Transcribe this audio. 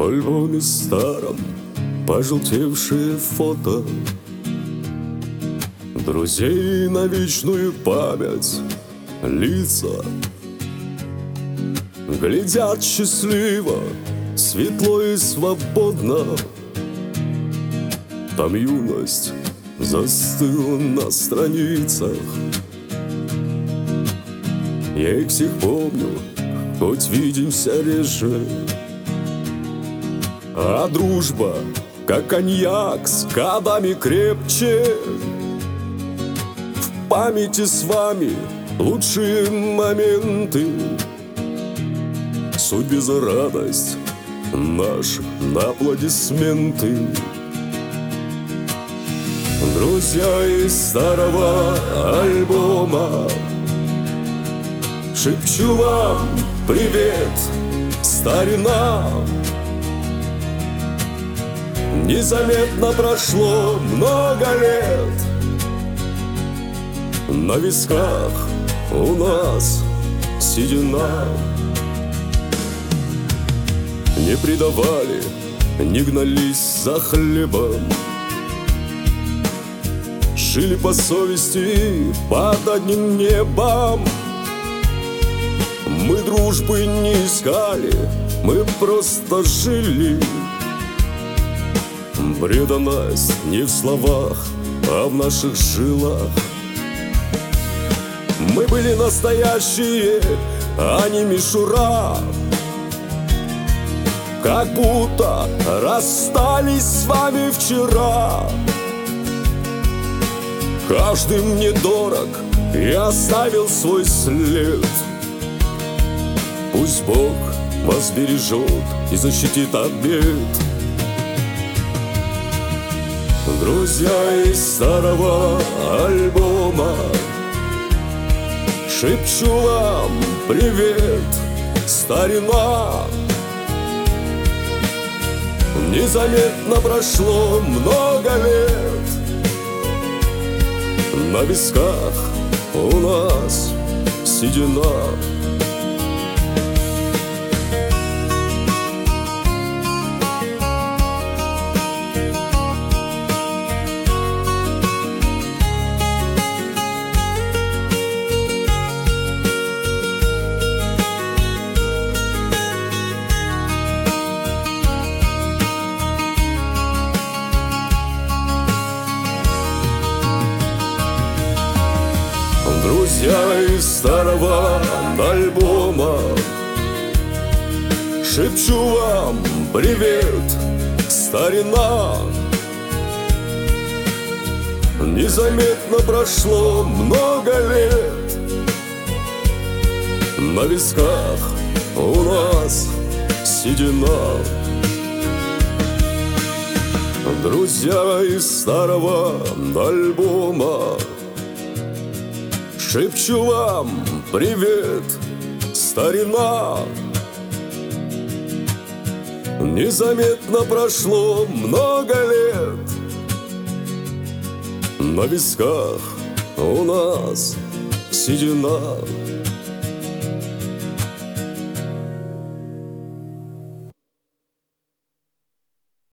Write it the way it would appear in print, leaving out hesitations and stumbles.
В альбоме старом пожелтевшие фото друзей на вечную память лица. Глядят счастливо, светло и свободно. Там юность застыла на страницах. Я их всех помню, хоть видимся реже. А дружба, как коньяк, с годами крепче. В памяти с вами лучшие моменты. Судьбе за радость наши аплодисменты. Друзья из старого альбома, шепчу вам привет, старина. Незаметно прошло много лет. На висках у нас седина. Не предавали, не гнались за хлебом. Жили по совести под одним небом. Мы дружбы не искали, мы просто жили. Преданность не в словах, а в наших жилах. Мы были настоящие, а не мишура. Как будто расстались с вами вчера. Каждый мне дорог и оставил свой след. Пусть Бог вас бережет и защитит от бед. Друзья из старого альбома, шепчу вам привет, старина. Незаметно прошло много лет. На висках у нас седина. Друзья из старого альбома, шепчу вам привет, старина. Незаметно прошло много лет. На висках у нас седина. Друзья из старого альбома, шепчу вам привет, старина. Незаметно прошло много лет. На висках у нас седина.